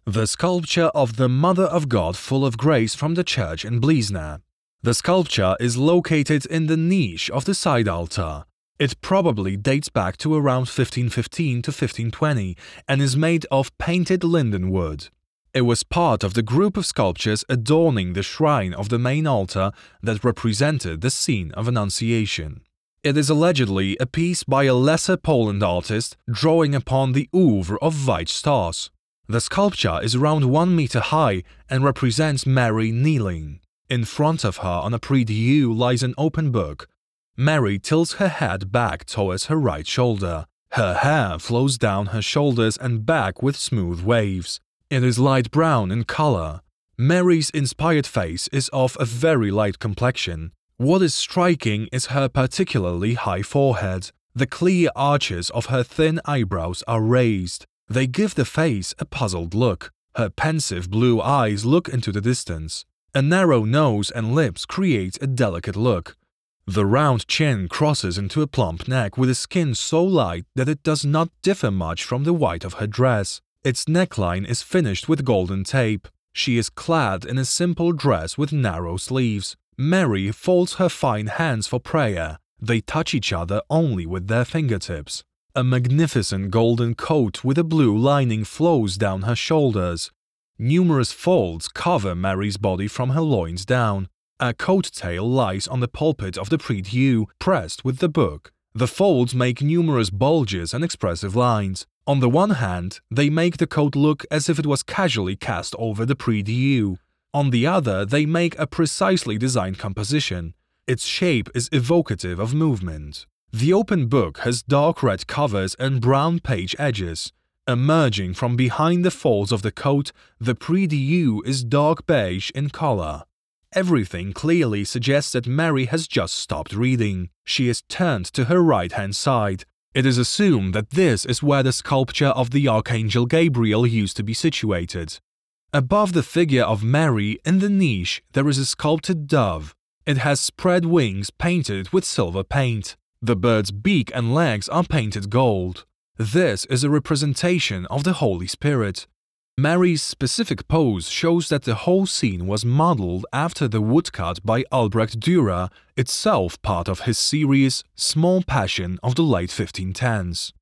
The sculpture of the Mother of God full of grace from the church in Blizna. The sculpture is located in the niche of the side altar. It probably dates back to around 1515 to 1520 and is made of painted linden wood. It was part of the group of sculptures adorning the shrine of the main altar that represented the scene of Annunciation. It is allegedly a piece by a lesser Poland artist drawing upon the oeuvre of Veit Stas. The sculpture is around 1 meter high and represents Mary kneeling. In front of her on a prie-dieu lies an open book. Mary tilts her head back towards her right shoulder. Her hair flows down her shoulders and back with smooth waves. It is light brown in color. Mary's inspired face is of a very light complexion. What is striking is her particularly high forehead. The clear arches of her thin eyebrows are raised. They give the face a puzzled look. Her pensive blue eyes look into the distance. A narrow nose and lips create a delicate look. The round chin crosses into a plump neck with a skin so light that it does not differ much from the white of her dress. Its neckline is finished with golden tape. She is clad in a simple dress with narrow sleeves. Mary folds her fine hands for prayer. They touch each other only with their fingertips. A magnificent golden coat with a blue lining flows down her shoulders. Numerous folds cover Mary's body from her loins down. A coat tail lies on the pulpit of the prie-dieu, pressed with the book. The folds make numerous bulges and expressive lines. On the one hand, they make the coat look as if it was casually cast over the prie-dieu. On the other, they make a precisely designed composition. Its shape is evocative of movement. The open book has dark red covers and brown page edges. Emerging from behind the folds of the coat, the prie-dieu is dark beige in color. Everything clearly suggests that Mary has just stopped reading. She is turned to her right-hand side. It is assumed that this is where the sculpture of the Archangel Gabriel used to be situated. Above the figure of Mary, in the niche, there is a sculpted dove. It has spread wings painted with silver paint. The bird's beak and legs are painted gold. This is a representation of the Holy Spirit. Mary's specific pose shows that the whole scene was modeled after the woodcut by Albrecht Dürer, itself part of his series Small Passion of the late 1510s.